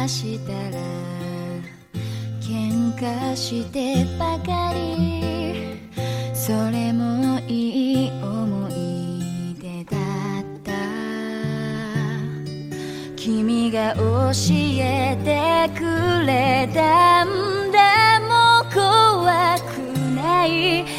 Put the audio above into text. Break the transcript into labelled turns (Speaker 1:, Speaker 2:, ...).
Speaker 1: したら喧嘩してばかり、それもいい思い出だった。君が教えてくれたんだ、もう怖くない